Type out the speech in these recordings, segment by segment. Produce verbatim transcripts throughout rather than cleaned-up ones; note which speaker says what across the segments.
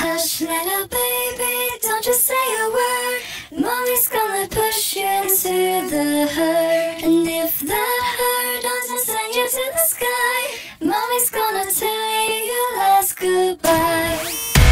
Speaker 1: Hush, little baby, don't you say a word. Mommy's gonna push you into the hurt. And if that hurt doesn't send you to the sky, Mommy's gonna tell you your last goodbye.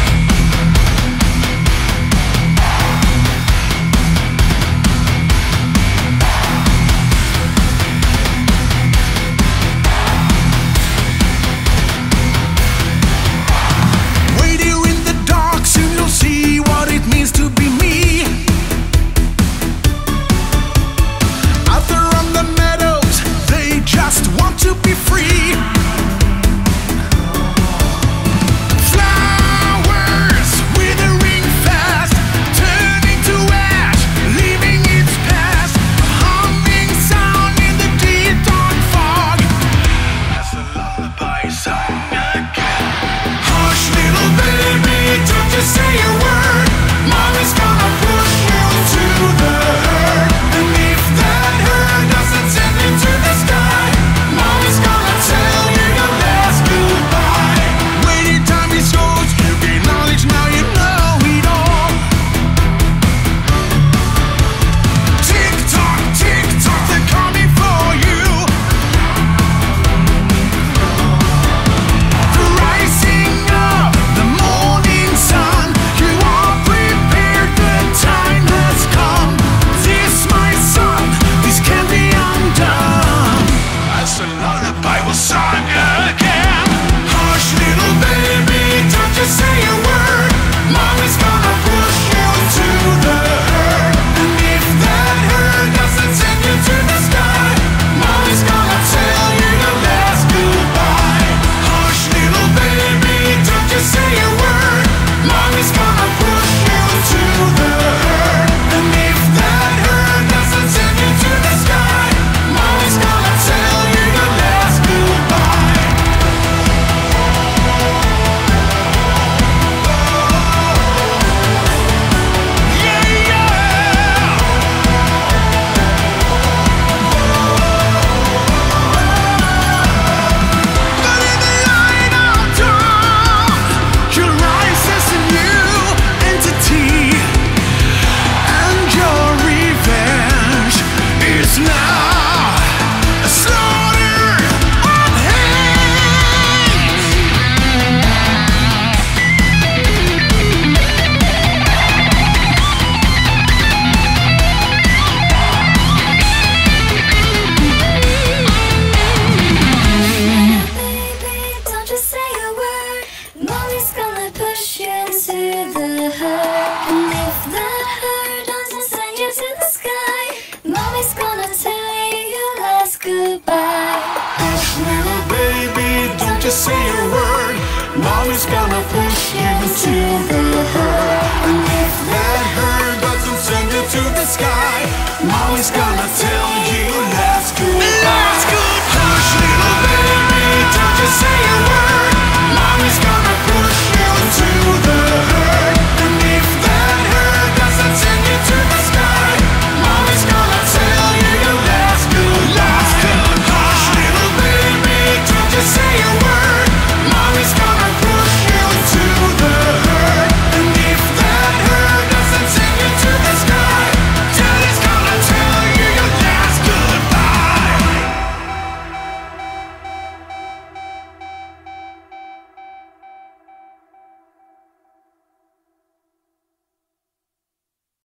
Speaker 1: Mommy's gonna push you into the hurt. And if that hurt doesn't send you to the sky, Mommy's gonna tell you your last goodbye.
Speaker 2: Hush, little baby, don't you say a word. Mommy's gonna push you into the